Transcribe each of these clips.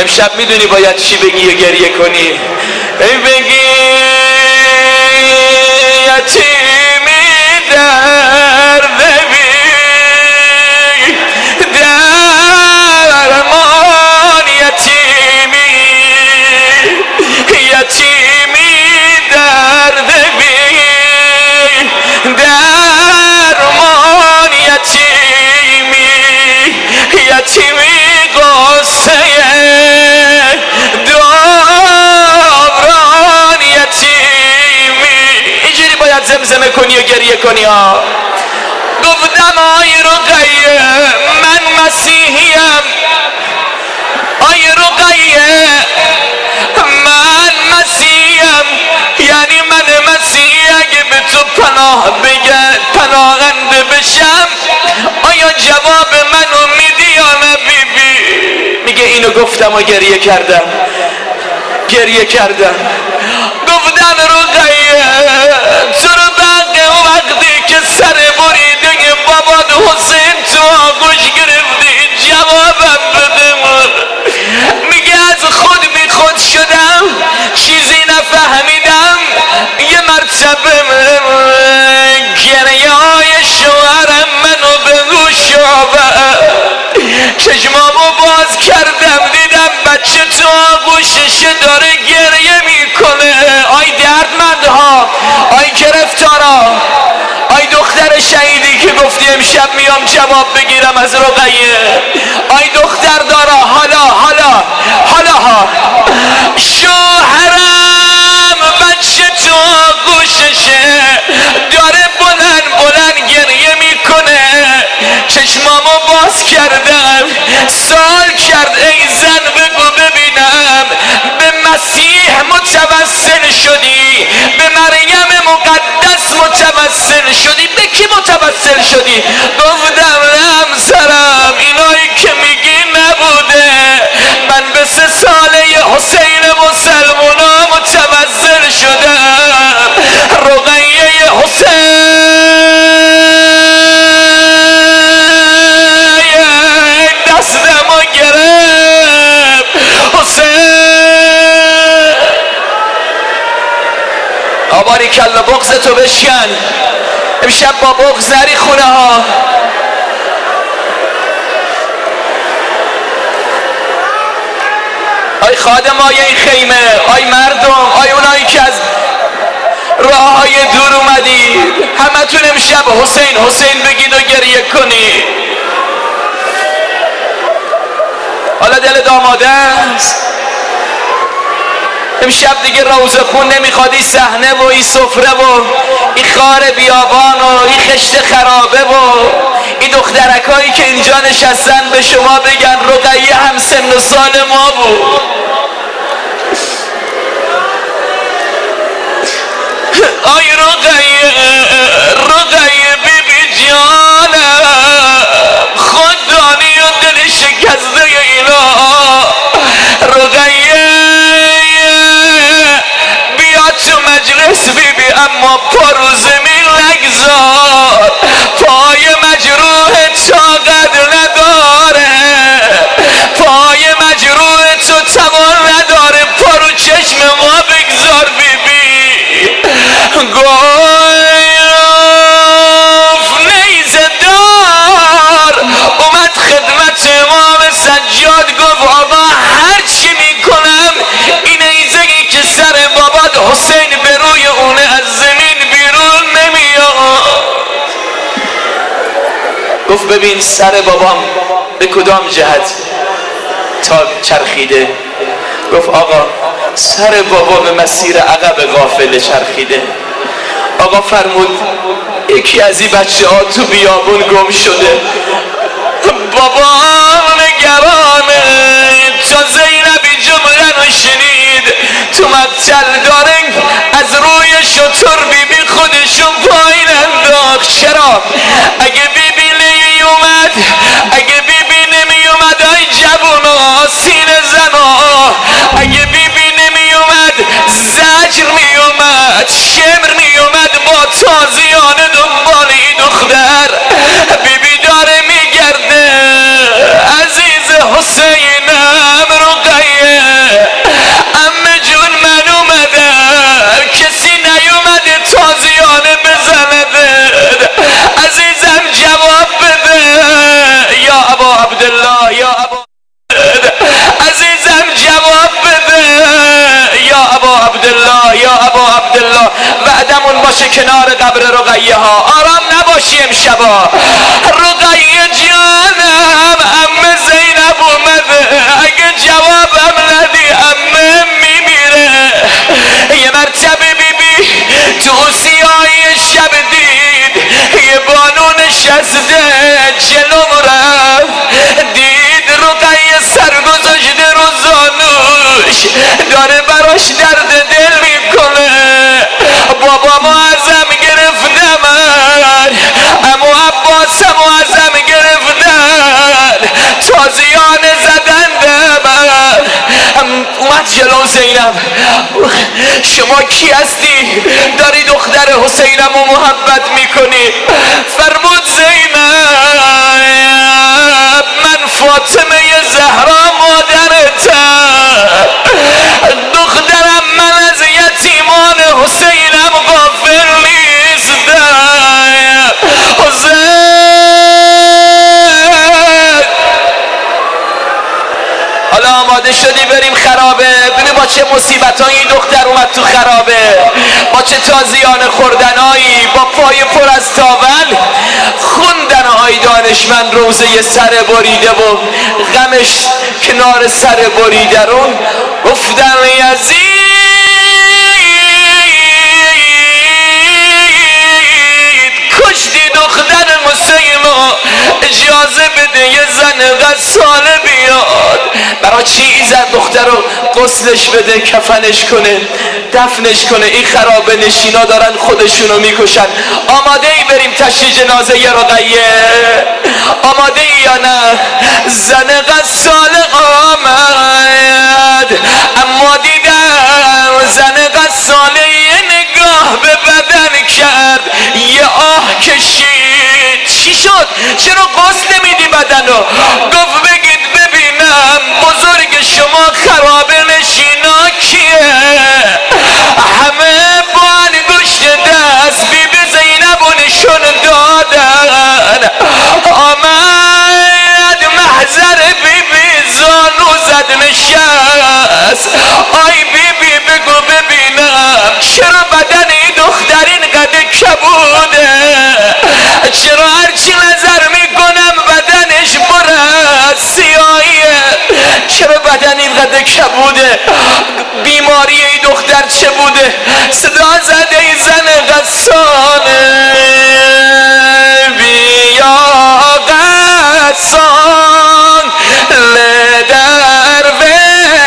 امشب میدونی باید چی بگی و گریه کنی؟ بگی یتیمی درد بی درمان، یتیمی درد بی درمان، یتیمی قصه دوران، یتیمی. اینجوری باید زمزمه کنی و گریه کنی ها. گفتم آی رقیه من مسیحیم، آی رقیه من مسیحیم، یعنی من مسیحی اگه به تو پناه پناهنده بشم آیا جواب منو میدی یا نه بیبی؟ میگه اینو گفتم و گریه کردم. گفتم رقیه تو رو بقیه وقتی که سر بریده باباد حسین تو آغوش گرفتی جوابم بده. میگه از خود بی خود شدم، چیزی نفهمیدم، یه مرتبه گریه های شوهرم منو به گوش آورد، چشمامو باز کردم دیدم بچه تو آغوشش داره گریه میکنه. آی دردمندها، آی گرفتارا، آی دختر شهیدی که گفتی امشب میام جواب بگیرم از رقیه، آی دختر دارا، حالا شوهرم بچه تو گوششه داره بلند گریه میکنه، چشمامو باز کردم سوال کرد ای زن بگو ببینم به مسیح متوسل شدی، به مریم مقدس متوسل شدی، به کی متوسل شدی؟ گفتم همسرم اینایی که میگی نبوده، من به 3 ساله حسین مسلمونا متوسل شدم. رقیه حسین دستمو گرفت، حسین آباری کلا بغض تو بشکن، امشب با بغض نری خونه ها. آی خادم های این خیمه، آی مردم، آی اونایی که از راه های دور اومدید، همه تون امشب حسین بگید و گریه کنید. حالا دل داماده است امشب دیگه روزه خون نمیخواد، این صحنه و این سفره و این خار بیابان و این خشت خرابه و این دخترکایی که اینجا نشستن به شما بگن رقیه هم سن و سال ما بود. آی رقیه بیبی جانم، خود دانی و دل شکسته اینا. رقیه بیا تو مجلس بیبی، اما پا رو زمین نگذار، پای مجروح طاقت نداره، پای مجروح تو توان نداره، پا رو چشم ما بگذار بیبی. گفت نیزه دار اومد خدمت امام سجاد، گفت آقا هر چی میکنم این نیزه‌ای که سر بابات حسین به روی اونه از زمین بیرون نمیاد. گفت ببین سر بابام به کدام جهت تا چرخیده؟ گفت آقا سر بابا به مسیر عقب قافله چرخیده. آقا فرمود یکی از این بچه ها تو بیابون گم شده، بابا نگرانه، تا زینبی جمله رو شنید تو مقتل داره از روی شتر بیبی خودشون پایین انداخت. چرا؟ اگه بیبی نمی اومد ای جوونا سینه زنا، اگه بیبی نمی اومد زجر می اومد، شمر می اومد با تازیان دنبال این دختر. بیبی داره میگرده عزیز حسینم، یادمون باشه کنار قبر رقیه ها. آرام نباشی امشبا. رقیه جانم عمه زینب اومده، اگه جوابم ندی عمه میمیره. یه مرتبه بیبی تو سیاهی شب دید یه بانو نشسته جلوم رفت، دید رقیه سر گذاشته رو زانوش داره براش درد دل میکنه. بابا معظم گرفته من، امو عباس معظم گرفتن، تازیانه زدن من. اومد جلو زینب، شما کی هستی؟ داری دختر حسینم رو محبت میکنی؟ فرمود زینب من فاطمه زهرا مادرتم، دخترم من از یتیمان حسینم غافل نیستم. حسین حالا آماده شدی بریم خرابه؟ ببین با چه مصیبتایی دختر اومد تو خرابه، با چه تازیانه خوردنایی، با پای پر از تاول خوندن آی دانشمند روزه سر بریده و غمش کنار سر بریده رو گفتن یزید کشتی دختر مسیمو، اجازه بده یه زن غساله بیاد. برای چی زن دختر رو غسلش بده، کفنش کنه، دفنش کنه؟ این خرابه نشینا دارن خودشونو میکشن. آماده ای بریم تشییع جنازه ی رقیه؟ آماده ای یا نه؟ زن غساله آمد، اما دیدم زن غساله یه نگاه به بدن کرد، یه آه کشید. چی شد؟ چرا غسل نمیدی بدنو؟ گفت بگید ببینم بزرگ شما خرابه نشینا کیه؟ همه با انگشت دست بیبی زینب و نشون دادن. آمد محضر بیبی زانو زد نشست. آی بیبی بگو ببینم چرا بدن این دختر اینقدر کبوده؟ چرا هرچی نظر میکنم بدنش پر از سیاهیه؟ چرا بدن اینقدر کبوده؟ بیماری این دختر چه بوده؟ صدا زده ای زن غسانه، بیا غسان لدر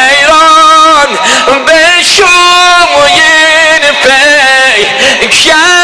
ویران بشوین پی